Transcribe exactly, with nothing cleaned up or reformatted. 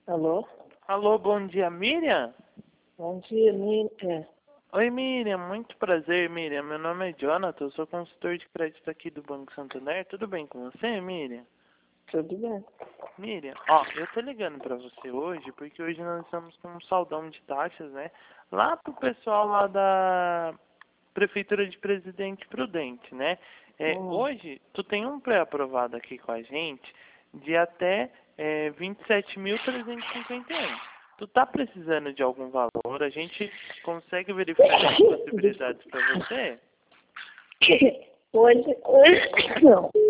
Alô? Alô, bom dia, Miriam? Bom dia, Miriam. Oi, Miriam, muito prazer, Miriam. Meu nome é Jonathan, eu sou consultor de crédito aqui do Banco Santander. Tudo bem com você, Miriam? Tudo bem? Miriam, ó, eu tô ligando pra você hoje porque hoje nós estamos com um saldão de taxas, né? Lá pro pessoal lá da Prefeitura de Presidente Prudente, né? É, Hum. hoje, tu tem um pré-aprovado aqui com a gente de até é, vinte e sete mil trezentos e cinquenta e um. Tu tá precisando de algum valor? A gente consegue verificar as possibilidades para você? Hoje, hoje não.